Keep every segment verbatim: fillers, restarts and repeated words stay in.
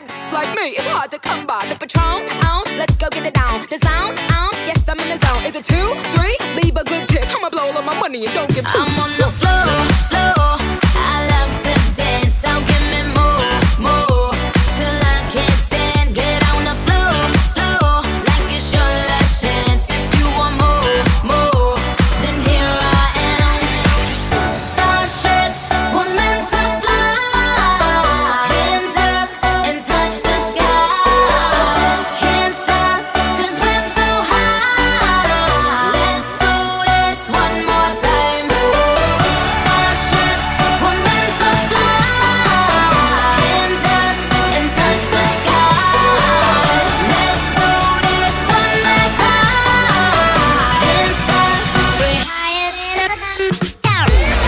bad like me, it's hard to come by. The Patron, on, let's go get it down. The sound, on, yes, I'm in the zone. Is it two, three? Leave a good tip. I'ma blow all my money and don't give two. I'm on the floor, floor. I love to dance, so give me more, more. Till I can't stand. Get on the floor, floor. Like it's your last chance. If you want more, more, then here I am. Starships were meant to fly. Hands up and touch the sky. Can't stop 'cause we're so high. Let's do this one more time. Starships were meant to fly. Hands up and touch the sky. Let's do this one last time. Can't stop. We're higher than the down.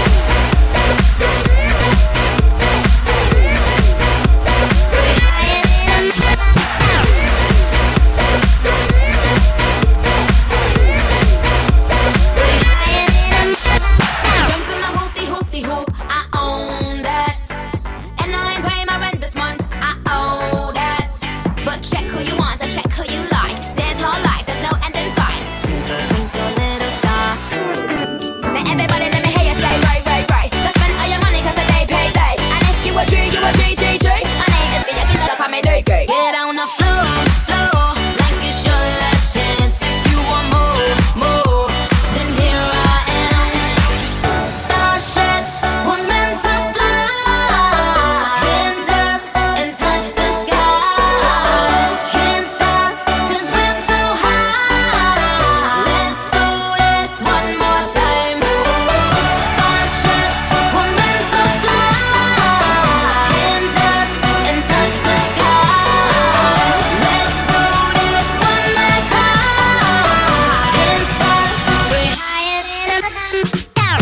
Jump in my hoopty hoopty hoop, I own that. And I ain't paying my rent this month, I owe that. But check who you want, I check who you like. Dance all life, there's no end in sight. Twinkle, twinkle, little star. Now everybody let me hear you say right, right, right. Go spend all your money 'cause the day pay day. And if you a G, you a G, G, G. My name is Villa, you know, call me D K. Get on the floor, floor. Like it's your last chance. If you want more, more, then here I am. Starships were meant to fly. Hands up and touch the sky. Can't stop 'cause we're so high. Let's do this one more time. Starships were meant to fly. Hands up and touch the sky. Let's do this one last time. Can't stop. We're higher than the down.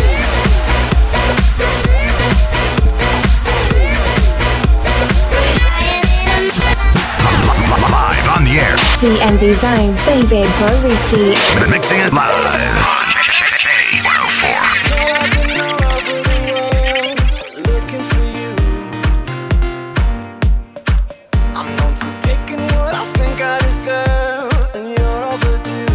Live on the air. D M V Zone, David Borisi. Mixing it live on K one oh four. Looking for you. I'm known for taking what I think I deserve, and you're overdue.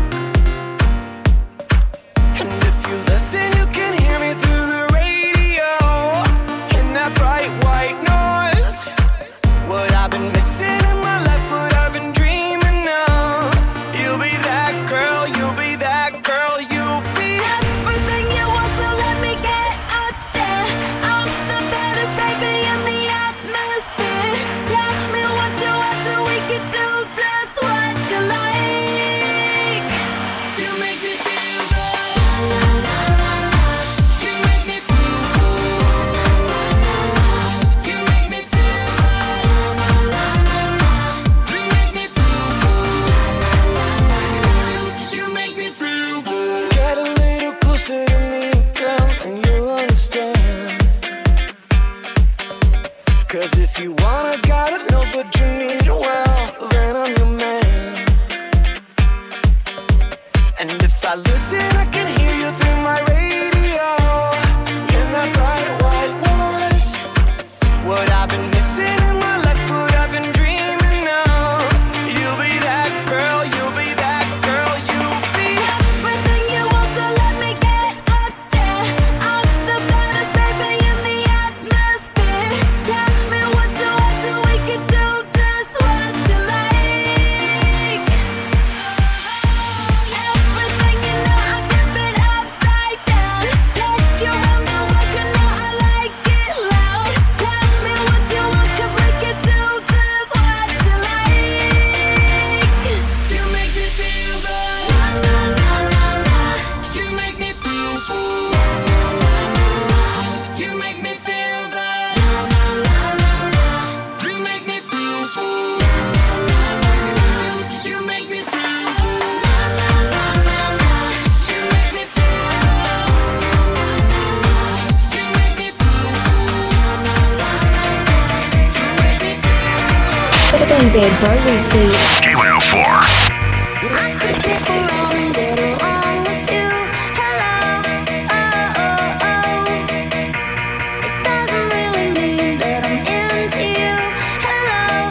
And if you listen, you can hear me through the radio in that bright white noise. What I've been missing in my life, what I've been dreaming of. You'll be that girl, you'll be that girl, you'll be Everything you want, so let me get out there. I'm the baddest baby in the atmosphere. Tell me what you want, so we can do just what you like. You make me feel good. You make me feel good. You make me feel good. You make me feel good. You make me feel good. Get a little closer to me, girl, and you'll understand. 'Cause if you wanna, gotta know what you need, well, then I'm your man. And if I listen, I can hear you through my radio in that bright white noise. What I've been missing in my life, what I've been dreaming of. You'll be that girl, you'll be that girl, you'll be Everything you want, so let me get out there. I'm the baddest baby in the atmosphere. Tell me what you want, so we can do just what you like. Everything you know, I flip it upside down. Take you round the world, you know I like it loud. Tell me what you want, 'cause we can do just what you like. You make me feel good. La la la la la. You make me feel good. You make me feel good. You make me feel good. You make me feel good. You make me feel good. You make me feel good. David Borisi. K one oh four. I could stick around and get along with you. Hello, oh, oh, oh. It doesn't really mean that I'm into you. Hello,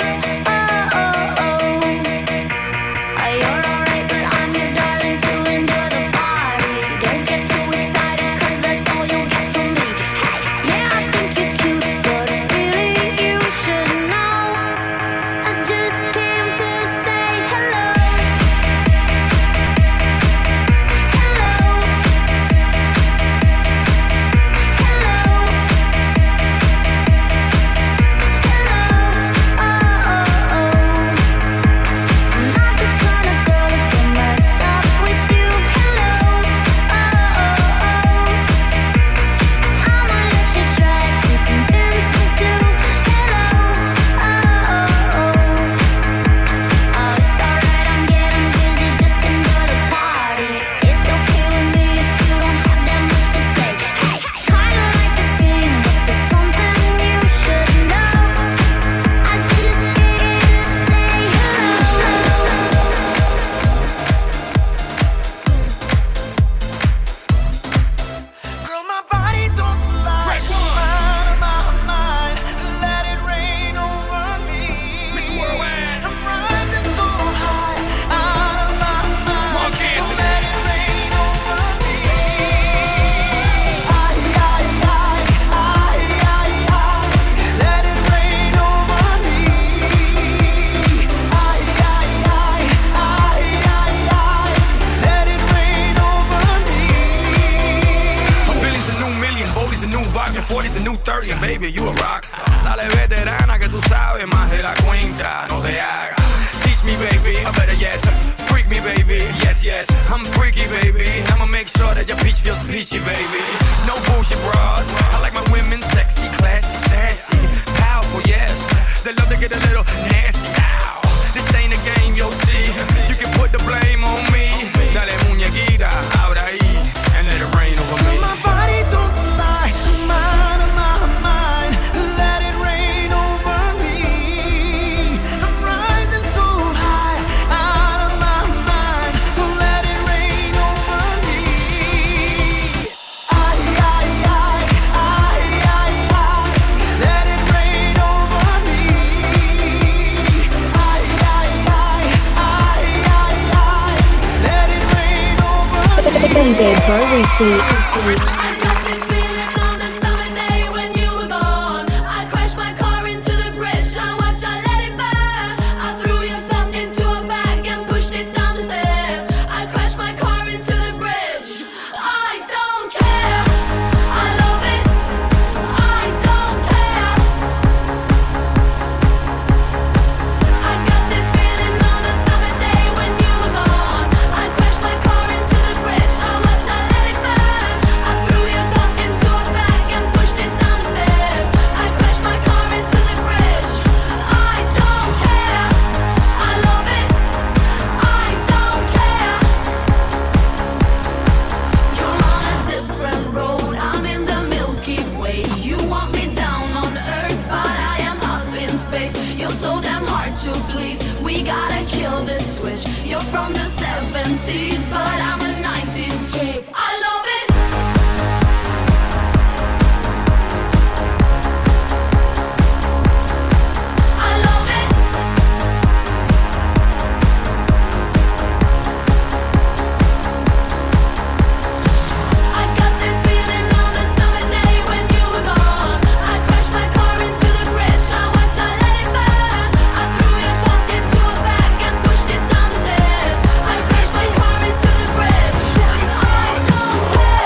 forty is the new thirty and baby, you a rockstar. Dale veterana que tú sabes más de la cuenta, no te hagas. Teach me baby, I better yes. Freak me baby, yes yes. I'm freaky baby, I'ma make sure that your peach feels peachy baby. No bullshit bras, I like my women sexy, classy, sassy, powerful yes. They love to get a little nasty. Ow. This ain't a game, you'll see. You can put the blame on me. Dale muñequita, ahora ahí, and let it rain over me. My body don't lie, I'm out of my mind. Let it rain over me. I'm rising so high, out of my mind. So let it rain over me. I, I, I, I, I, I. Let it rain over me. I, I, I, I, I, I. Let it rain over me. David Borisi. I got this feeling on the summer day when you were gone. I crashed my car into the bridge. I watched, I let it burn. I threw your stuff into a bag and pushed it down the stairs. I crashed my car into the bridge. I don't care. I love it. I don't care. I got this feeling on the summer day when you were gone. I crashed my car into the bridge. I watched, I let it burn. I threw your stuff into a bag and pushed it down the stairs. I crashed my car into the bridge. I don't care. I love it. I don't care. You're on a different road. I'm in the Milky Way. You want me down on Earth, but I am up in space. You're so damn hard to please. We gotta kill this switch. You're from the seventies, but I'm a nineties chick. I love it. I love it. I got this feeling on the summer day when you were gone. I crashed my car into the bridge. I watched, I let it burn. I threw your stuff into a bag and pushed it down the stairs. I crashed my car into the bridge. I don't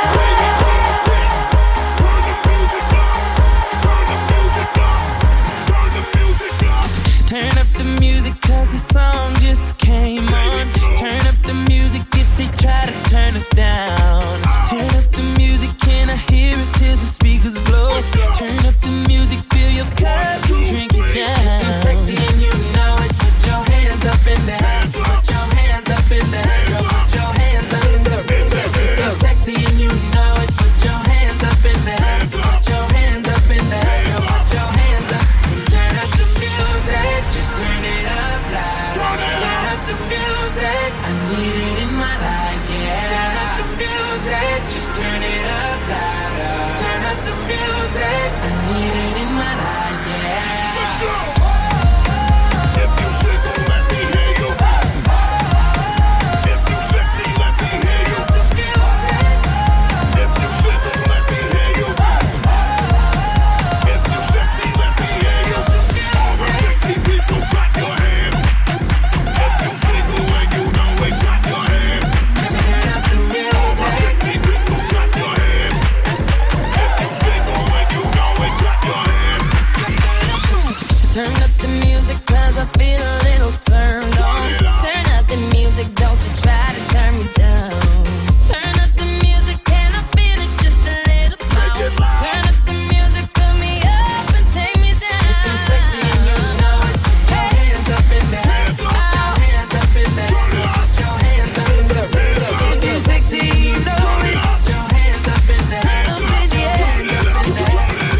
Turn up the music cause the song just came on. Turn up the music if they try to turn us down. Turn up the music, can I hear it till the speakers blow? Turn up the music, fill your cup, drink it down. If you're sexy and you know it, put your hands up in the air. Put your hands up in the air. Girl, put your hands up in the air. If you're sexy and you know it, put your hands up in the air. Put your hands up in the air. Girl, put your hands up. Turn up the music, just turn it up loud. Turn up the music, I need it in my life, yeah. Turn up the music, just turn it up loud. Turn up the music, I need it in my life, yeah. Let's go! If you single, let me hear you. If you sexy, let me hear you. If you single, let me hear you. If you sexy, let me hear you. All the sexy people, clap your hands. If you single and you know it, clap your hands. Turn up the music. All the sexy people, clap your hands. If you single and you know it, clap your hands. turn up the music cause I feel a little turned on. Turn up the music, don't you try to turn me down. Turn up the music, can I feel it just a little more? Turn up the music, fill me up and take me down. If you're sexy and you know it, put your hands up in the air. Put your hands up in the air. Put your hands up in the air. If you're sexy and you know it, put your hands up in the air. Put your hands up in the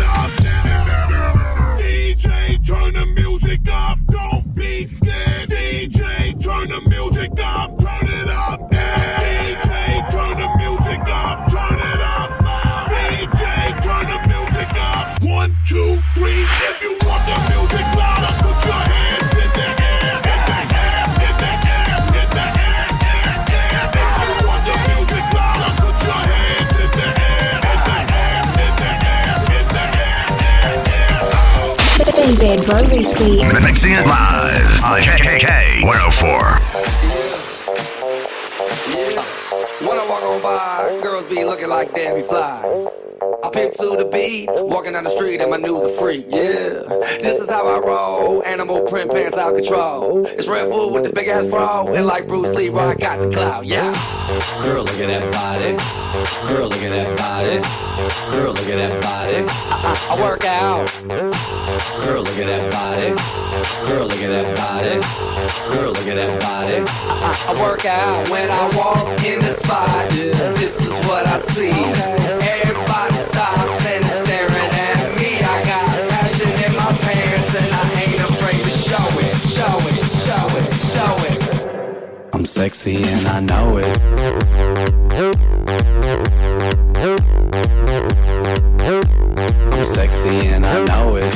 air. D J, turn the music up, don't be scared. D J, turn the music up, turn it up. D J, turn the music up, turn it up. D J, turn the music up. One, two, three. If you want the music louder, put your hands in the air, in the air, in the air, in the air, air, air. If you want the music louder, put your hands in the air, in the air, in the air, in the air, air, air. David Borisi. Mixing it live on K K K one oh four. When I walk on by, girls be looking like Debbie Fly. I pimp to the beat, walking down the street and my new the freak, yeah. This is how I roll, animal print pants out control. It's Red Bull with the big ass bro, and like Bruce Lee, I got the clout, yeah. Girl, look at that body. Girl, look at that body. Girl, look at that body. I, I, I work out. Girl, look at that body. Girl, look at that body. Girl, look at that body. I, I, I work out when I walk in the spot. This is what I see. Everybody stops and is staring at me. I got passion in my pants and I ain't afraid to show it, show it, show it, show it. I'm sexy and I know it. I'm sexy and I know it.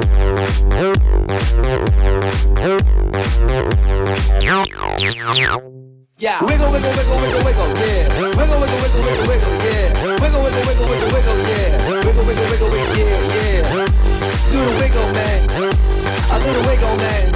Yeah. Wiggle, wiggle, wiggle, wiggle, wiggle, yeah. Wiggle, wiggle, wiggle, wiggle, wiggle, yeah. Wiggle, wiggle, wiggle, wiggle, wiggle, yeah. Wiggle, wiggle, wiggle, wiggle, yeah, yeah. Do the wiggle, man. I do the wiggle, man.